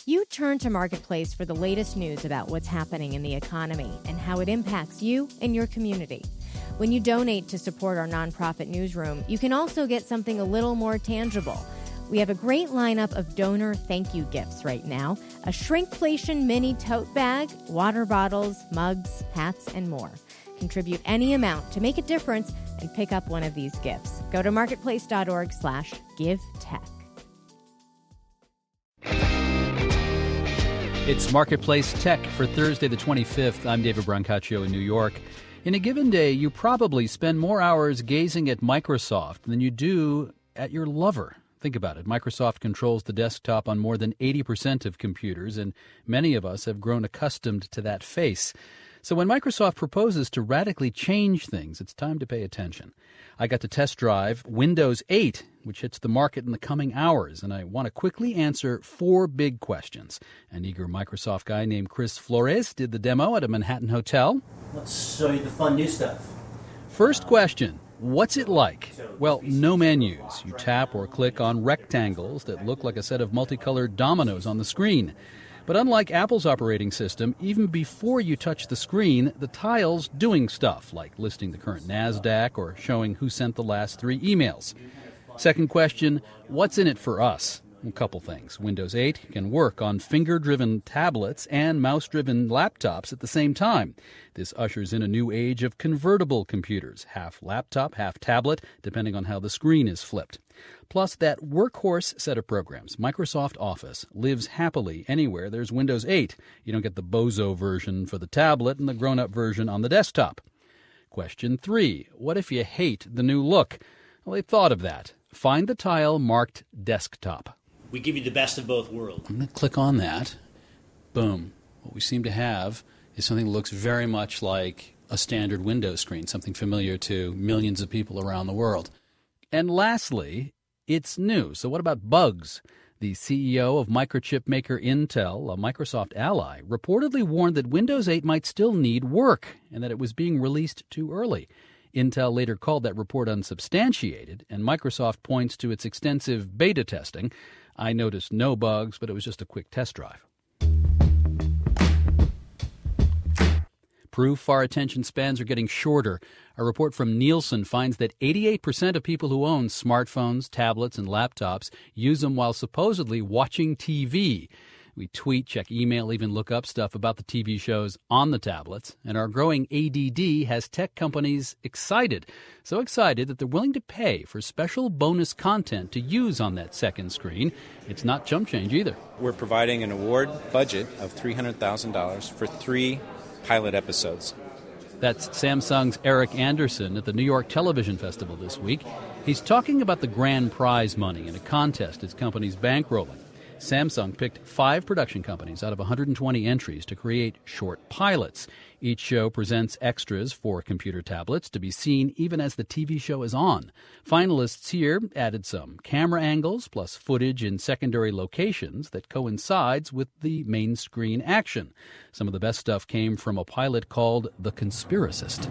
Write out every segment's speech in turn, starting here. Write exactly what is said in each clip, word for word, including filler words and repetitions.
You turn to Marketplace for the latest news about what's happening in the economy and how it impacts you and your community. When you donate to support our nonprofit newsroom, you can also get something a little more tangible. We have a great lineup of donor thank you gifts right now. A shrinkflation mini tote bag, water bottles, mugs, hats, and more. Contribute any amount to make a difference and pick up one of these gifts. Go to marketplace.org slash give tech. It's Marketplace Tech for Thursday the twenty-fifth. I'm David Brancaccio in New York. In a given day, you probably spend more hours gazing at Microsoft than you do at your lover. Think about it. Microsoft controls the desktop on more than eighty percent of computers, and many of us have grown accustomed to that face. So when Microsoft proposes to radically change things, it's time to pay attention. I got to test drive Windows eight, which hits the market in the coming hours, and I want to quickly answer four big questions. An eager Microsoft guy named Chris Flores did the demo at a Manhattan hotel. Let's show you the fun new stuff. First question, what's it like? Well, no menus. You tap or click on rectangles that look like a set of multicolored dominoes on the screen. But unlike Apple's operating system, even before you touch the screen, the tile's doing stuff, like listing the current NASDAQ or showing who sent the last three emails. Second question, what's in it for us? A couple things. Windows eight can work on finger-driven tablets and mouse-driven laptops at the same time. This ushers in a new age of convertible computers, half laptop, half tablet, depending on how the screen is flipped. Plus, that workhorse set of programs, Microsoft Office, lives happily anywhere there's Windows eight. You don't get the bozo version for the tablet and the grown-up version on the desktop. Question three, what if you hate the new look? Well, they thought of that. Find the tile marked desktop. We give you the best of both worlds. I'm going to click on that. Boom. What we seem to have is something that looks very much like a standard Windows screen, something familiar to millions of people around the world. And lastly, it's new. So what about bugs? The C E O of microchip maker Intel, a Microsoft ally, reportedly warned that Windows eight might still need work and that it was being released too early. Intel later called that report unsubstantiated, and Microsoft points to its extensive beta testing. I noticed no bugs, but it was just a quick test drive. Proof our attention spans are getting shorter. A report from Nielsen finds that eighty-eight percent of people who own smartphones, tablets, and laptops use them while supposedly watching T V. We tweet, check email, even look up stuff about the T V shows on the tablets. And our growing A D D has tech companies excited. So excited that they're willing to pay for special bonus content to use on that second screen. It's not chump change either. We're providing an award budget of three hundred thousand dollars for three pilot episodes. That's Samsung's Eric Anderson at the New York Television Festival this week. He's talking about the grand prize money in a contest his company's bankrolling. Samsung picked five production companies out of one hundred twenty entries to create short pilots. Each show presents extras for computer tablets to be seen even as the T V show is on. Finalists here added some camera angles plus footage in secondary locations that coincides with the main screen action. Some of the best stuff came from a pilot called The Conspiracist.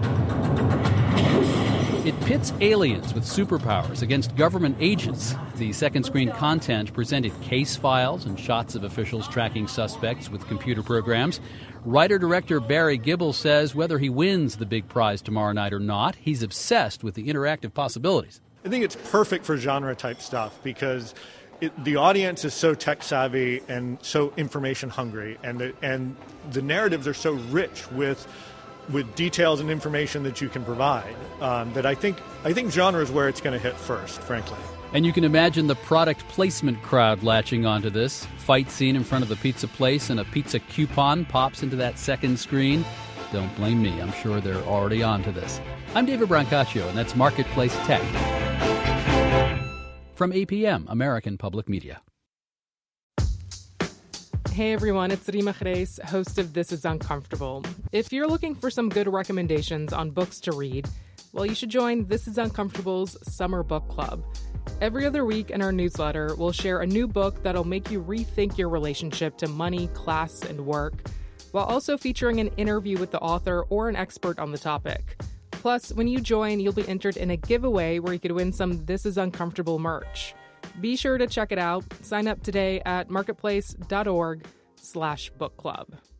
It pits aliens with superpowers against government agents. The second screen content presented case files and shots of officials tracking suspects with computer programs. Writer-director Barry Gibble says whether he wins the big prize tomorrow night or not, he's obsessed with the interactive possibilities. I think it's perfect for genre-type stuff because it, the audience is so tech-savvy and so information-hungry, and the, and the narratives are so rich with with details and information that you can provide, um, that I think I think genre is where it's going to hit first, frankly. And you can imagine the product placement crowd latching onto this. Fight scene in front of the pizza place and a pizza coupon pops into that second screen. Don't blame me. I'm sure they're already onto this. I'm David Brancaccio, and that's Marketplace Tech. From A P M, American Public Media. Hey everyone, it's Rima Reis, host of This Is Uncomfortable. If you're looking for some good recommendations on books to read, well, you should join This Is Uncomfortable's Summer Book Club. Every other week in our newsletter, we'll share a new book that'll make you rethink your relationship to money, class, and work, while also featuring an interview with the author or an expert on the topic. Plus, when you join, you'll be entered in a giveaway where you could win some This Is Uncomfortable merch. Be sure to check it out. Sign up today at marketplace.org slash book club.